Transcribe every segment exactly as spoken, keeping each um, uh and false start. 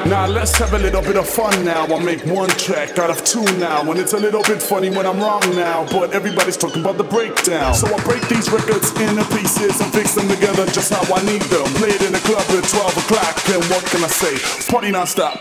Now let's have a little bit of fun now. I'll make one track out of two now, and it's a little bit funny when I'm wrong now, but everybody's talking about the breakdown. So I break these records into pieces and fix them together just how I need them. Play it in the club at twelve o'clock, and what can I say? Party non-stop.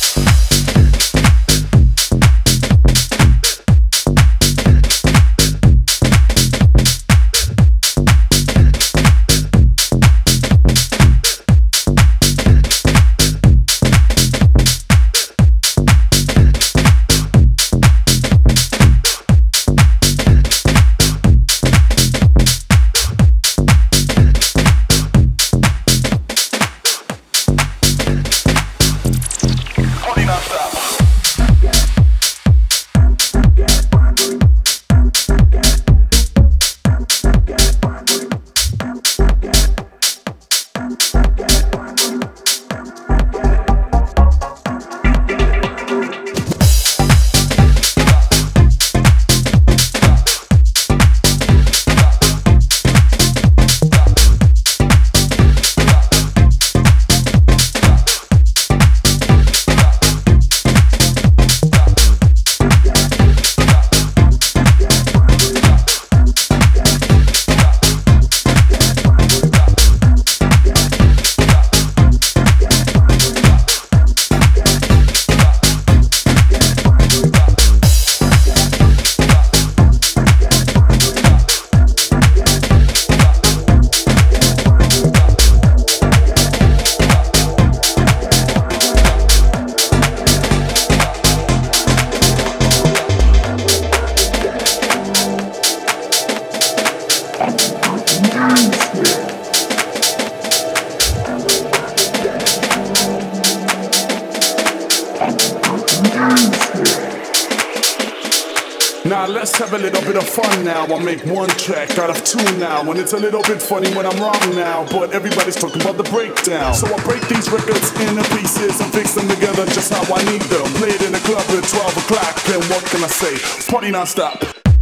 Now let's have a little bit of fun now. I'll make one track out of two now, and it's a little bit funny when I'm wrong now, but everybody's talking about the breakdown. So I break these records into pieces and fix them together just how I need them. Play it in the club at twelve o'clock, and what can I say? Party non-stop.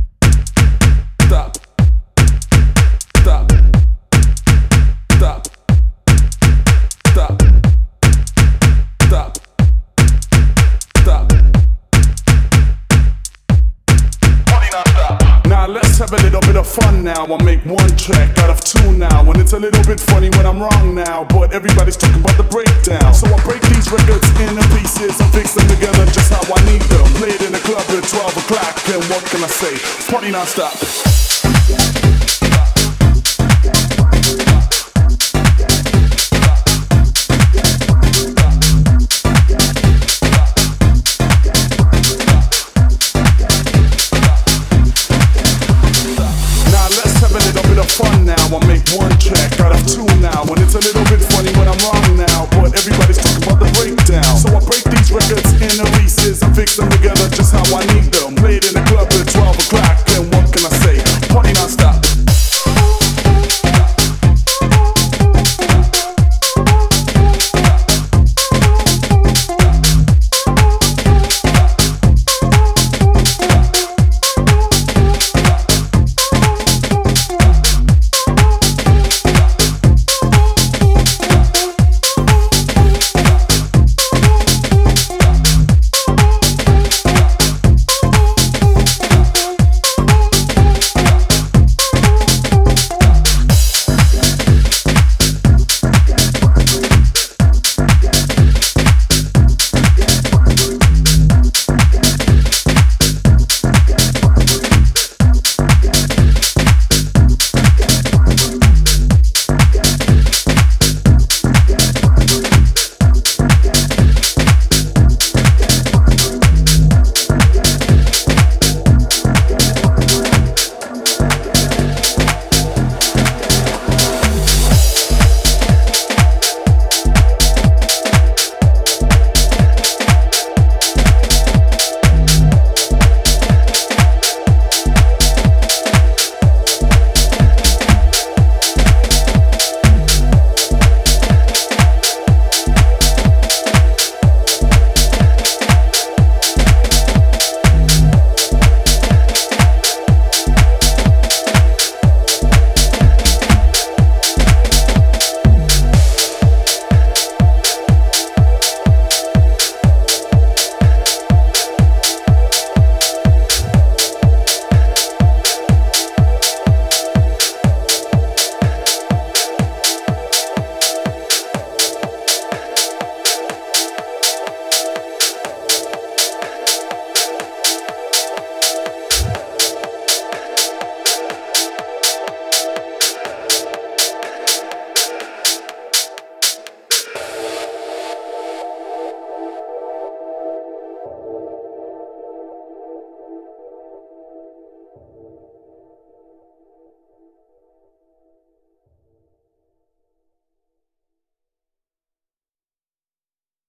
Stop. Stop. Stop. Stop. Stop. Stop. Now let's have a little bit of fun now. I'll make one track out of two now, and it's a little bit funny when I'm wrong now, but everybody's talking about the breakdown. So I break these records into pieces and fix them together just how I need them. Play it in the club at twelve o'clock, and what can I say? Party non-stop.